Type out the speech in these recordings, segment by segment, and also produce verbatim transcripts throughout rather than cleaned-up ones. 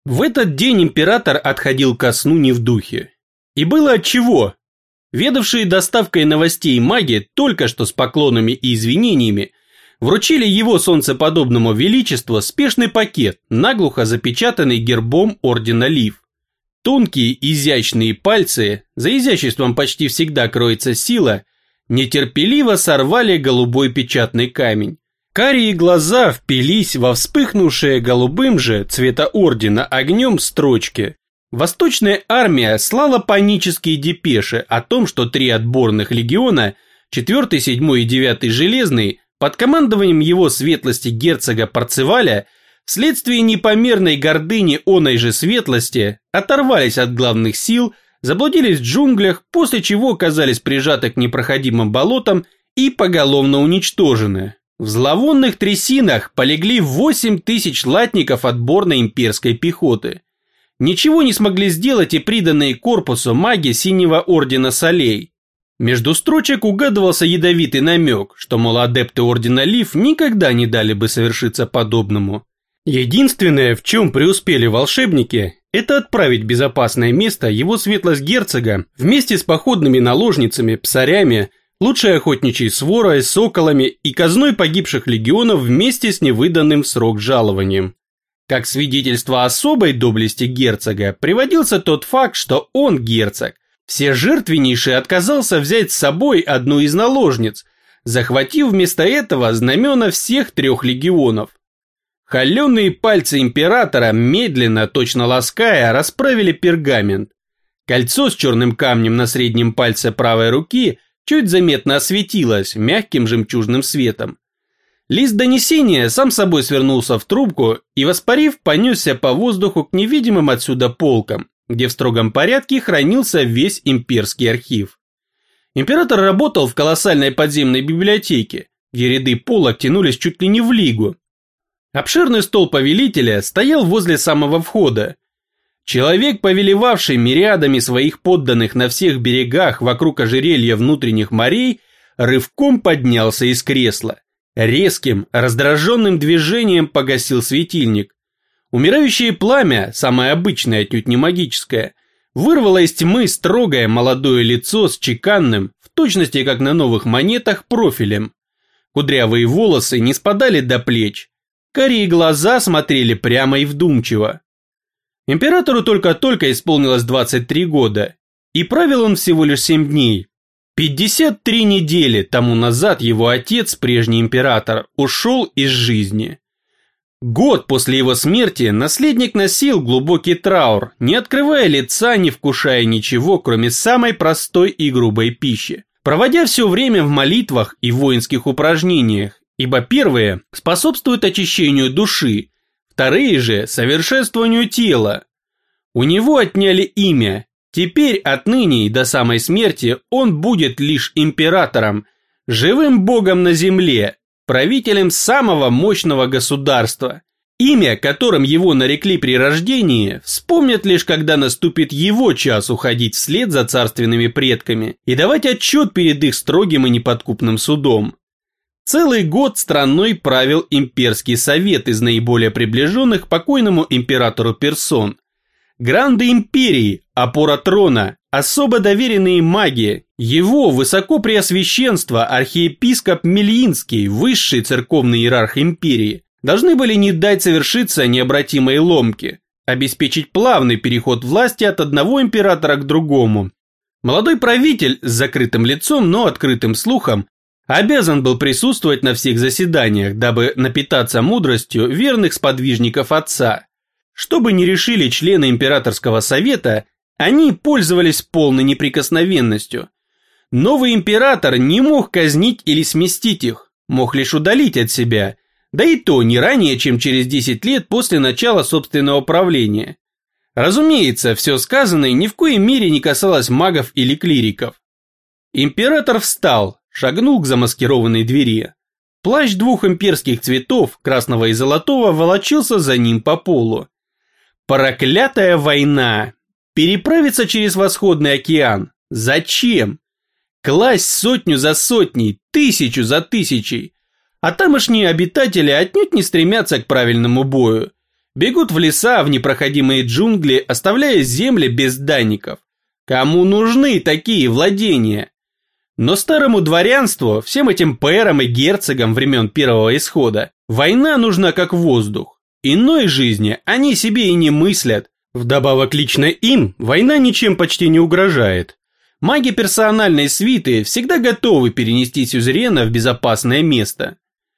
В этот день император отходил ко сну не в духе. И было отчего. Ведавшие доставкой новостей маги только что с поклонами и извинениями вручили его солнцеподобному величеству спешный пакет, наглухо запечатанный гербом ордена Лив. Тонкие изящные пальцы, за изяществом почти всегда кроется сила, нетерпеливо сорвали голубой печатный камень. Карие глаза впились во вспыхнувшие голубым же цвета ордена огнем строчки. Восточная армия слала панические депеши о том, что три отборных легиона, четвёртый, седьмой и девятый железный, под командованием его светлости герцога Парцеваля, вследствие непомерной гордыни оной же светлости, оторвались от главных сил, заблудились в джунглях, после чего оказались прижаты к непроходимым болотам и поголовно уничтожены. В зловонных трясинах полегли восемь тысяч латников отборной имперской пехоты. Ничего не смогли сделать и приданные корпусу маги Синего Ордена Солей. Между строчек угадывался ядовитый намек, что, мол, адепты Ордена Лив никогда не дали бы совершиться подобному. Единственное, в чем преуспели волшебники, это отправить в безопасное место его светлость герцога вместе с походными наложницами, псарями, лучшей охотничьей сворой, соколами и казной погибших легионов вместе с невыданным в срок жалованием. Как свидетельство особой доблести герцога приводился тот факт, что он, герцог, всежертвеннейший отказался взять с собой одну из наложниц, захватив вместо этого знамена всех трех легионов. Холеные пальцы императора, медленно, точно лаская, расправили пергамент. Кольцо с черным камнем на среднем пальце правой руки чуть заметно осветилось мягким жемчужным светом. Лист донесения сам собой свернулся в трубку и, воспарив, понесся по воздуху к невидимым отсюда полкам, где в строгом порядке хранился весь имперский архив. Император работал в колоссальной подземной библиотеке, где ряды полок тянулись чуть ли не в лигу. Обширный стол повелителя стоял возле самого входа. Человек, повелевавший мириадами своих подданных на всех берегах вокруг ожерелья внутренних морей, рывком поднялся из кресла. Резким, раздраженным движением погасил светильник. Умирающее пламя, самое обычное, отнюдь не магическое, вырвало из тьмы строгое молодое лицо с чеканным, в точности как на новых монетах, профилем. Кудрявые волосы не спадали до плеч. Карие глаза смотрели прямо и вдумчиво. Императору только-только исполнилось двадцать три года, и правил он всего лишь семь дней. пятьдесят три недели тому назад его отец, прежний император, ушел из жизни. Год после его смерти наследник носил глубокий траур, не открывая лица, не вкушая ничего, кроме самой простой и грубой пищи, проводя все время в молитвах и воинских упражнениях, ибо первые способствуют очищению души, вторые же совершенствованию тела. У него отняли имя. Теперь отныне и до самой смерти он будет лишь императором, живым богом на земле, правителем самого мощного государства. Имя, которым его нарекли при рождении, вспомнят лишь когда наступит его час уходить вслед за царственными предками и давать отчет перед их строгим и неподкупным судом. Целый год страной правил имперский совет из наиболее приближенных к покойному императору персон. Гранды империи, опора трона, особо доверенные маги, его высокопреосвященство архиепископ Мельинский, высший церковный иерарх империи, должны были не дать совершиться необратимой ломке, обеспечить плавный переход власти от одного императора к другому. Молодой правитель с закрытым лицом, но открытым слухом, обязан был присутствовать на всех заседаниях, дабы напитаться мудростью верных сподвижников отца. Что бы ни решили члены императорского совета, они пользовались полной неприкосновенностью. Новый император не мог казнить или сместить их, мог лишь удалить от себя, да и то не ранее, чем через десять лет после начала собственного правления. Разумеется, все сказанное ни в коей мере не касалось магов или клириков. Император встал, шагнул к замаскированной двери. Плащ двух имперских цветов, красного и золотого, волочился за ним по полу. Проклятая война! Переправиться через Восходный океан? Зачем? Класть сотню за сотней, тысячу за тысячей. А тамошние обитатели отнюдь не стремятся к правильному бою. Бегут в леса, в непроходимые джунгли, оставляя земли без данников. Кому нужны такие владения? Но старому дворянству, всем этим пэрам и герцогам времен Первого Исхода, война нужна как воздух. Иной жизни они себе и не мыслят. Вдобавок лично им война ничем почти не угрожает. Маги персональной свиты всегда готовы перенести сюзерена в безопасное место.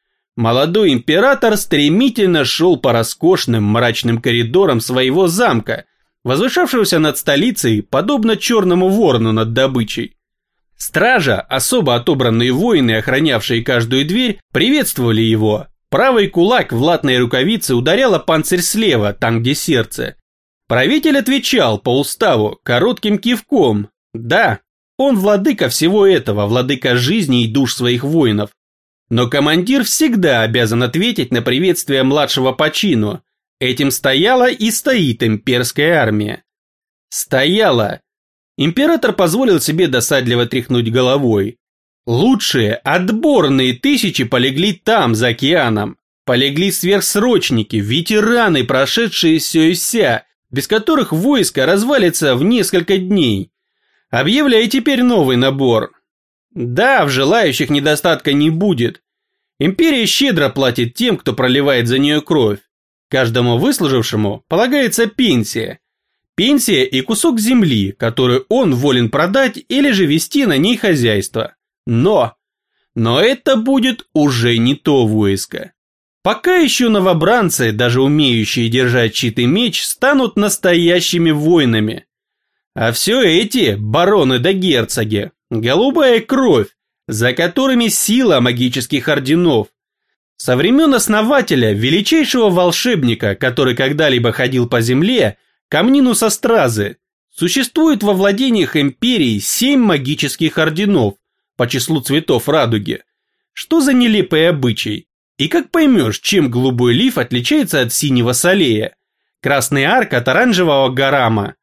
Молодой император стремительно шел по роскошным мрачным коридорам своего замка, возвышавшегося над столицей, подобно черному ворону над добычей. Стража, особо отобранные воины, охранявшие каждую дверь, приветствовали его. Правый кулак в латной рукавице ударял о панцирь слева, там где сердце. Правитель отвечал по уставу коротким кивком. Да, он владыка всего этого, владыка жизни и душ своих воинов. Но командир всегда обязан ответить на приветствие младшего по чину. Этим стояла и стоит имперская армия. Стояла. Император позволил себе досадливо тряхнуть головой. Лучшие, отборные тысячи полегли там, за океаном. Полегли сверхсрочники, ветераны, прошедшие все и вся, без которых войско развалится в несколько дней. Объявляй теперь новый набор. Да, в желающих недостатка не будет. Империя щедро платит тем, кто проливает за нее кровь. Каждому выслужившему полагается пенсия. Пенсия и кусок земли, которую он волен продать или же вести на ней хозяйство. Но, но это будет уже не то войско. Пока еще новобранцы, даже умеющие держать щит и меч, станут настоящими воинами. А все эти бароны да герцоги, голубая кровь, за которыми сила магических орденов. Со времен основателя, величайшего волшебника, который когда-либо ходил по земле, Камнинуса Стразы, существует во владениях империи семь магических орденов по числу цветов радуги. Что за нелепый обычай? И как поймешь, чем голубой лиф отличается от синего солея, красный арк от оранжевого гарама?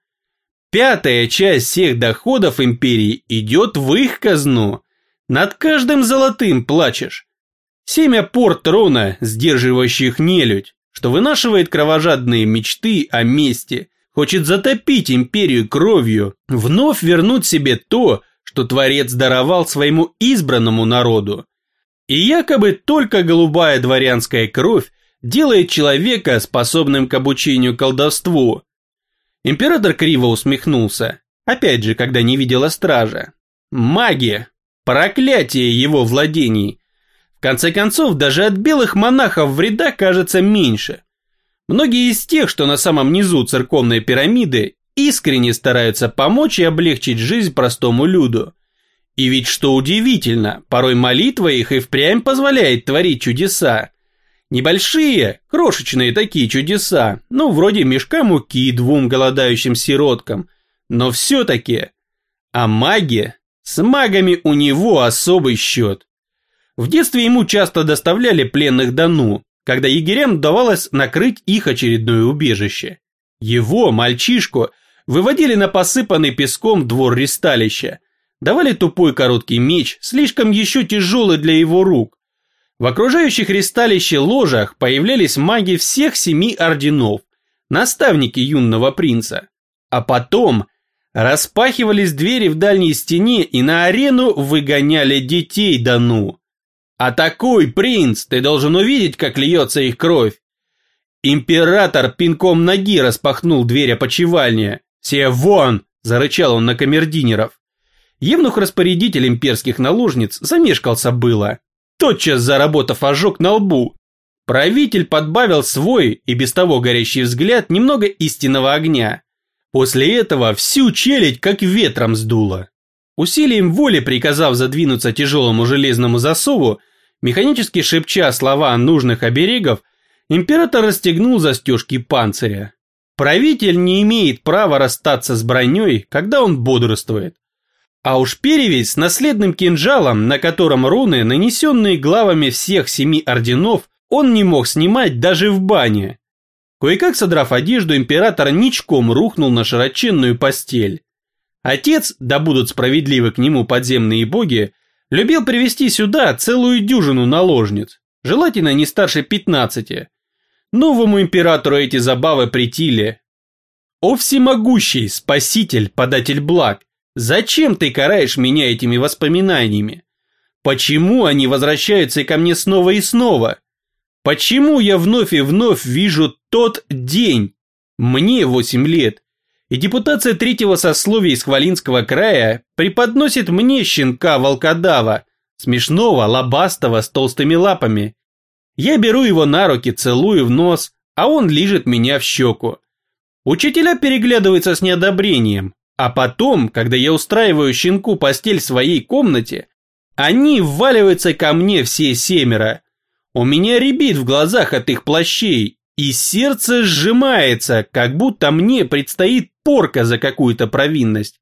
Пятая часть всех доходов империи идет в их казну. Над каждым золотым плачешь. Семя пор трона, сдерживающих нелюдь, что вынашивает кровожадные мечты о мести, хочет затопить империю кровью, вновь вернуть себе то, что Творец даровал своему избранному народу. И якобы только голубая дворянская кровь делает человека способным к обучению колдовству. Император криво усмехнулся, опять же, когда не видела стража. Магия, проклятие его владений. В конце концов, даже от белых монахов вреда кажется меньше. Многие из тех, что на самом низу церковной пирамиды, искренне стараются помочь и облегчить жизнь простому люду. И ведь что удивительно, порой молитва их и впрямь позволяет творить чудеса. Небольшие, крошечные такие чудеса, ну вроде мешка муки двум голодающим сироткам, но все-таки. А маги? С магами у него особый счет. В детстве ему часто доставляли пленных Дону, когда егерям удавалось накрыть их очередное убежище. Его, мальчишку, выводили на посыпанный песком двор ристалища, давали тупой короткий меч, слишком еще тяжелый для его рук. В окружающих ристалище ложах появлялись маги всех семи орденов, наставники юного принца. А потом распахивались двери в дальней стене и на арену выгоняли детей Дону. А такой принц, ты должен увидеть, как льется их кровь. Император пинком ноги распахнул дверь опочивальни. «Все вон!» – зарычал он на камердинеров. Евнух-распорядитель имперских наложниц замешкался было, тотчас заработав ожог на лбу. Правитель подбавил свой и без того горящий взгляд немного истинного огня. После этого всю челядь как ветром сдуло. Усилием воли приказав задвинуться тяжелому железному засову, механически шепча слова нужных оберегов, император расстегнул застежки панциря. Правитель не имеет права расстаться с броней, когда он бодрствует. А уж перевязь с наследным кинжалом, на котором руны, нанесенные главами всех семи орденов, он не мог снимать даже в бане. Кое-как содрав одежду, император ничком рухнул на широченную постель. Отец, да будут справедливы к нему подземные боги, любил привести сюда целую дюжину наложниц, желательно не старше пятнадцати. Новому императору эти забавы претили. О всемогущий, спаситель, податель благ, зачем ты караешь меня этими воспоминаниями? Почему они возвращаются ко мне снова и снова? Почему я вновь и вновь вижу тот день? Мне восемь лет, и депутация третьего сословия из Хвалинского края преподносит мне щенка-волкодава, смешного, лобастого, с толстыми лапами. Я беру его на руки, целую в нос, а он лижет меня в щеку. Учителя переглядываются с неодобрением, а потом, когда я устраиваю щенку постель в своей комнате, они вваливаются ко мне все семеро. У меня рябит в глазах от их плащей, и сердце сжимается, как будто мне предстоит порка за какую-то провинность.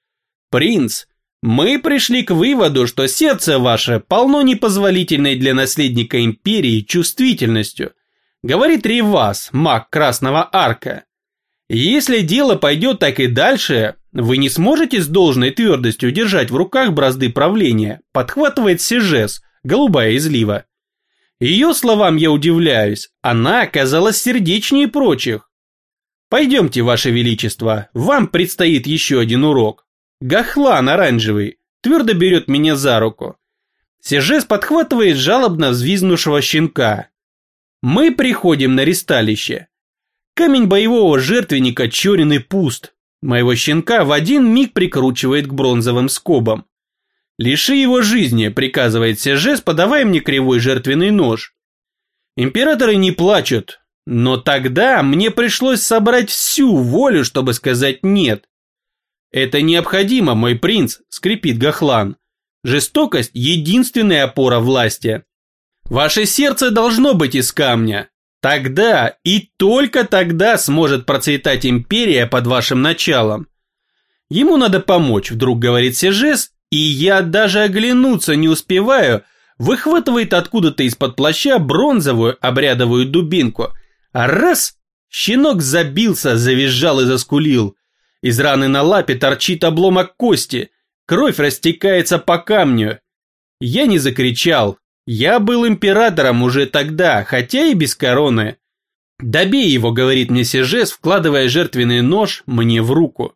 Принц, мы пришли к выводу, что сердце ваше полно непозволительной для наследника империи чувствительностью, говорит Ривас, маг Красного Арка. Если дело пойдет так и дальше, вы не сможете с должной твердостью держать в руках бразды правления, подхватывает Сижес, голубая излива. Ее словам я удивляюсь, она оказалась сердечнее прочих. Пойдемте, ваше величество, вам предстоит еще один урок. Гахлан оранжевый твердо берет меня за руку. Сижес подхватывает жалобно взвизгнувшего щенка. Мы приходим на ристалище. Камень боевого жертвенника черен и пуст. Моего щенка в один миг прикручивает к бронзовым скобам. «Лиши его жизни», — приказывает Сижес, подавая мне кривой жертвенный нож. Императоры не плачут, но тогда мне пришлось собрать всю волю, чтобы сказать «нет». «Это необходимо, мой принц», — скрипит Гахлан. «Жестокость — единственная опора власти. Ваше сердце должно быть из камня. Тогда и только тогда сможет процветать империя под вашим началом. Ему надо помочь», — вдруг говорит Сижес, и я даже оглянуться не успеваю, выхватывает откуда-то из-под плаща бронзовую обрядовую дубинку. А раз! Щенок забился, завизжал и заскулил. Из раны на лапе торчит обломок кости, кровь растекается по камню. Я не закричал, я был императором уже тогда, хотя и без короны. «Добей его», — говорит мне Сижес, вкладывая жертвенный нож мне в руку.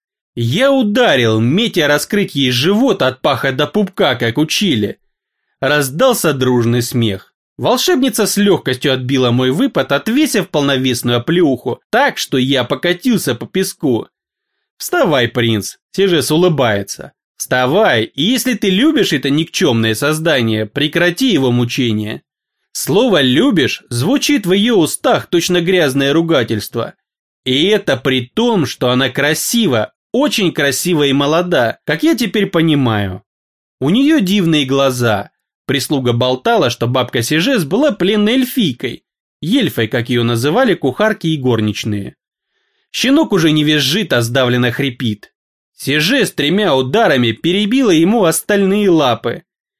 Я ударил, метя раскрыть ей живот от паха до пупка, как учили. Раздался дружный смех. Волшебница с легкостью отбила мой выпад, отвесив полновесную оплеуху, так, что я покатился по песку. «Вставай, принц», — Сижес улыбается. «Вставай, и если ты любишь это никчемное создание, прекрати его мучения». Слово «любишь» звучит в ее устах точно грязное ругательство. И это при том, что она красива, очень красива и молода, как я теперь понимаю. У нее дивные глаза. Прислуга болтала, что бабка Сижес была пленной эльфийкой, ельфой, как ее называли кухарки и горничные. Щенок уже не визжит, а сдавленно хрипит. Сижес тремя ударами перебила ему остальные лапы.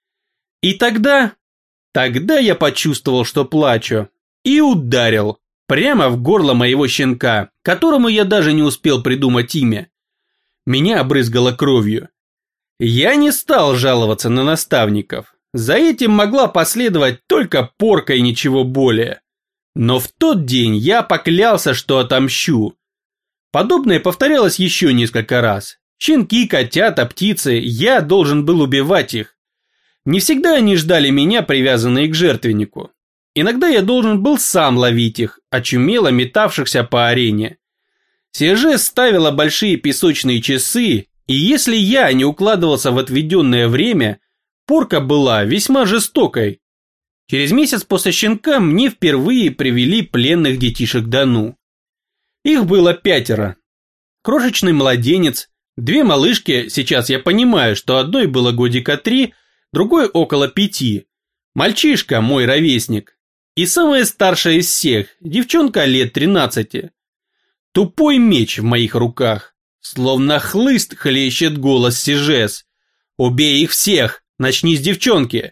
И тогда... Тогда я почувствовал, что плачу, и ударил прямо в горло моего щенка, которому я даже не успел придумать имя. Меня обрызгало кровью. Я не стал жаловаться на наставников. За этим могла последовать только порка и ничего более. Но в тот день я поклялся, что отомщу. Подобное повторялось еще несколько раз. Щенки, котята, птицы, я должен был убивать их. Не всегда они ждали меня, привязанные к жертвеннику. Иногда я должен был сам ловить их, очумело метавшихся по арене. Сижес ставила большие песочные часы, и если я не укладывался в отведенное время, порка была весьма жестокой. Через месяц после щенка мне впервые привели пленных детишек Дану. Их было пятеро. Крошечный младенец, две малышки, сейчас я понимаю, что одной было годика три, другой около пяти. Мальчишка, мой ровесник. И самая старшая из всех, девчонка лет тринадцати. Тупой меч в моих руках. Словно хлыст хлещет голос Сижес. «Убей их всех! Начни с девчонки!»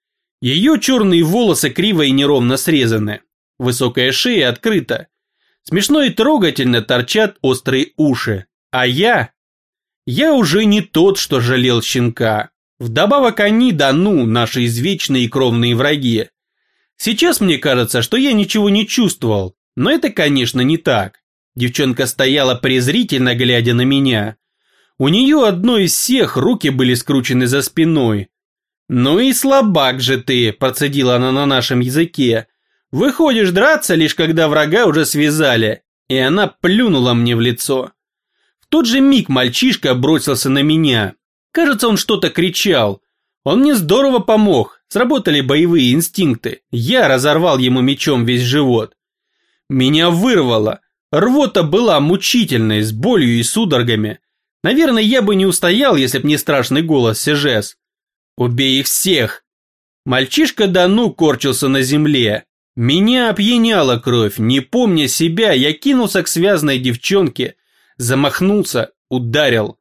Ее черные волосы криво и неровно срезаны. Высокая шея открыта. Смешно и трогательно торчат острые уши. А я... Я уже не тот, что жалел щенка. Вдобавок они, Дану, наши извечные кровные враги. Сейчас мне кажется, что я ничего не чувствовал, но это, конечно, не так. Девчонка стояла презрительно, глядя на меня. У нее одной из всех руки были скручены за спиной. «Ну и слабак же ты», – процедила она на нашем языке. «Выходишь драться, лишь когда врага уже связали». И она плюнула мне в лицо. В тот же миг мальчишка бросился на меня. Кажется, он что-то кричал. Он мне здорово помог, сработали боевые инстинкты. Я разорвал ему мечом весь живот. Меня вырвало. Рвота была мучительной, с болью и судорогами. Наверное, я бы не устоял, если б не страшный голос Сежес. «Убей их всех!» Мальчишка Дану корчился на земле. Меня опьяняла кровь. Не помня себя, я кинулся к связанной девчонке, замахнулся, ударил.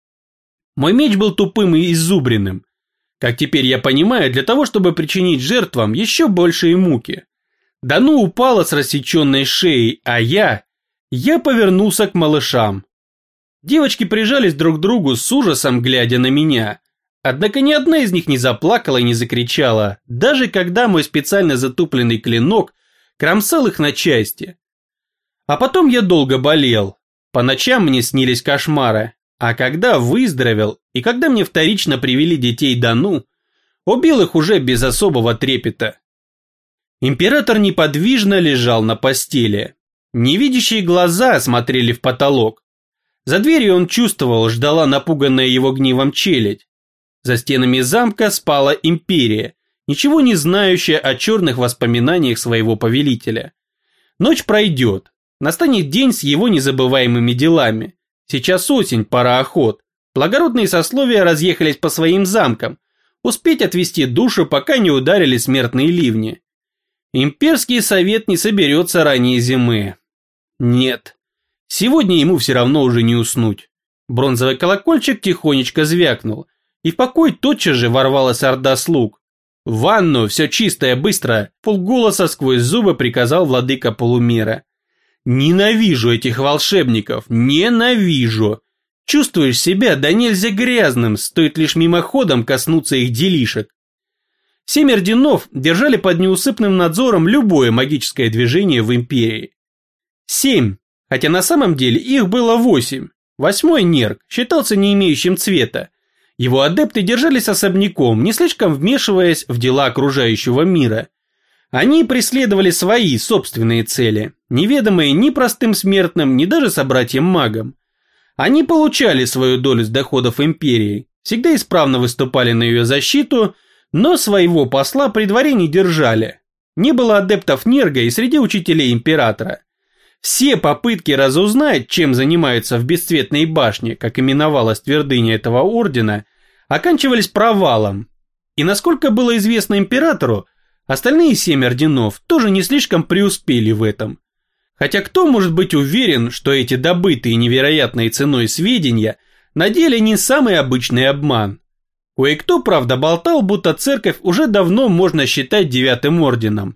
Мой меч был тупым и изубренным. Как теперь я понимаю, для того, чтобы причинить жертвам еще большие муки. Дану упала с рассеченной шеей, а я... Я повернулся к малышам. Девочки прижались друг к другу с ужасом, глядя на меня. Однако ни одна из них не заплакала и не закричала, даже когда мой специально затупленный клинок кромсал их на части. А потом я долго болел. По ночам мне снились кошмары. А когда выздоровел, и когда мне вторично привели детей Дану, убил их уже без особого трепета. Император неподвижно лежал на постели. Невидящие глаза смотрели в потолок. За дверью он чувствовал, ждала напуганная его гневом челядь. За стенами замка спала империя, ничего не знающая о черных воспоминаниях своего повелителя. Ночь пройдет, настанет день с его незабываемыми делами. Сейчас осень, пора охот. Благородные сословия разъехались по своим замкам, успеть отвести душу, пока не ударили смертные ливни. Имперский совет не соберется ранее зимы. Нет, сегодня ему все равно уже не уснуть. Бронзовый колокольчик тихонечко звякнул, и в покой тотчас же ворвалась орда слуг. «В ванну, все чистое, быстро!» – полголоса сквозь зубы приказал владыка полумира. «Ненавижу этих волшебников, ненавижу! Чувствуешь себя да нельзя грязным, стоит лишь мимоходом коснуться их делишек». Семь орденов держали под неусыпным надзором любое магическое движение в империи. Семь, хотя на самом деле их было восемь. Восьмой Нерк считался не имеющим цвета. Его адепты держались особняком, не слишком вмешиваясь в дела окружающего мира. Они преследовали свои собственные цели, неведомые ни простым смертным, ни даже собратьям-магам. Они получали свою долю с доходов империи, всегда исправно выступали на ее защиту, но своего посла при дворе не держали. Не было адептов Нерга и среди учителей императора. Все попытки разузнать, чем занимаются в Бесцветной башне, как именовалась твердыня этого ордена, оканчивались провалом. И насколько было известно императору, остальные семь орденов тоже не слишком преуспели в этом. Хотя кто может быть уверен, что эти добытые невероятной ценой сведения на деле не самый обычный обман? Кое-кто, правда, болтал, будто церковь уже давно можно считать девятым орденом.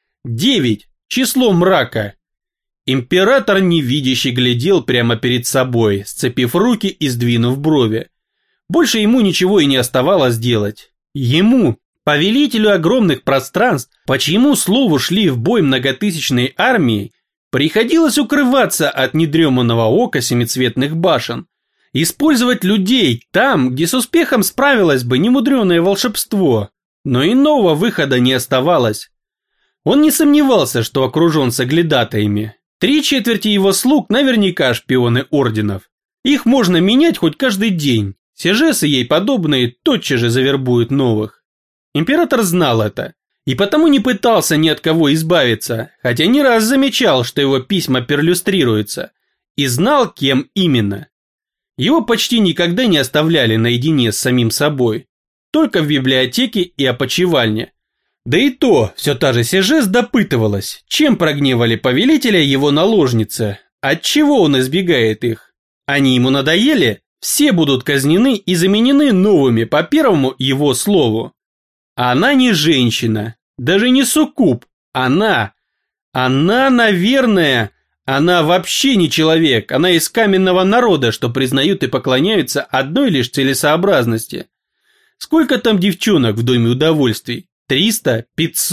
Девять – число мрака. Император невидящий глядел прямо перед собой, сцепив руки и сдвинув брови. Больше ему ничего и не оставалось делать. Ему, повелителю огромных пространств, по чьему слову шли в бой многотысячные армии, приходилось укрываться от недреманного ока семицветных башен, использовать людей там, где с успехом справилось бы немудреное волшебство, но иного выхода не оставалось. Он не сомневался, что окружен соглядатаями. Три четверти его слуг наверняка шпионы орденов. Их можно менять хоть каждый день. Сежес и ей подобные тотчас же завербуют новых. Император знал это, и потому не пытался ни от кого избавиться, хотя не раз замечал, что его письма перлюстрируются, и знал, кем именно. Его почти никогда не оставляли наедине с самим собой, только в библиотеке и опочивальне. Да и то, все та же Сежес допытывалась, чем прогневали повелителя его наложницы, отчего он избегает их. Они ему надоели, все будут казнены и заменены новыми по первому его слову. Она не женщина, даже не суккуб, она, она, наверное, она вообще не человек, она из каменного народа, что признают и поклоняются одной лишь целесообразности. Сколько там девчонок в доме удовольствий? Триста? Пятьсот?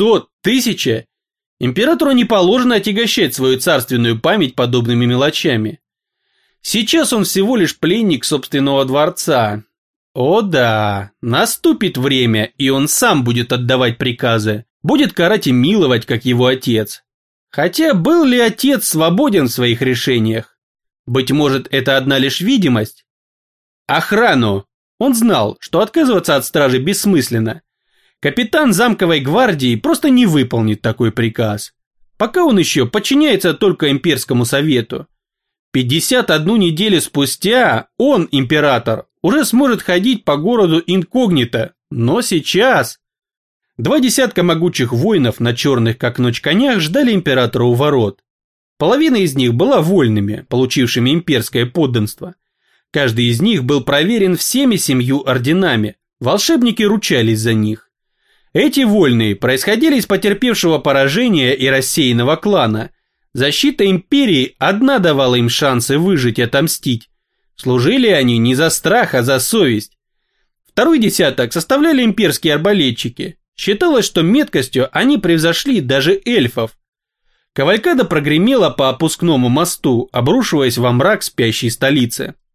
Тысяча? Императору не положено отягощать свою царственную память подобными мелочами. Сейчас он всего лишь пленник собственного дворца. О да, наступит время, и он сам будет отдавать приказы, будет карать и миловать, как его отец. Хотя был ли отец свободен в своих решениях? Быть может, это одна лишь видимость? Охрану. Он знал, что отказываться от стражи бессмысленно. Капитан замковой гвардии просто не выполнит такой приказ. Пока он еще подчиняется только имперскому совету. пятьдесят одну неделю спустя он, император, уже сможет ходить по городу инкогнито, но сейчас... Два десятка могучих воинов на черных как ночь конях ждали императора у ворот. Половина из них была вольными, получившими имперское подданство. Каждый из них был проверен всеми семью орденами, волшебники ручались за них. Эти вольные происходили из потерпевшего поражения и рассеянного клана. Защита империи одна давала им шансы выжить и отомстить. Служили они не за страх, а за совесть. Второй десяток составляли имперские арбалетчики. Считалось, что меткостью они превзошли даже эльфов. Кавалькада прогремела по опускному мосту, обрушиваясь во мрак спящей столицы.